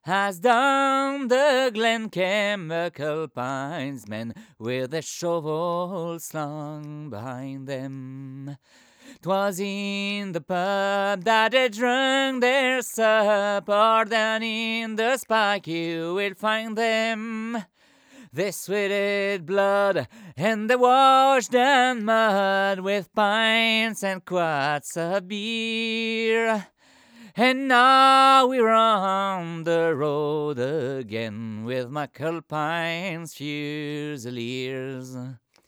As down the glen came the Culpines men with their shovels slung behind them. 'Twas in the pub that they drunk their supper, down in the spike you will find them. They sweated blood and they washed down mud with pints and quarts of beer. And now we're on the road again with my Culpines Fusiliers.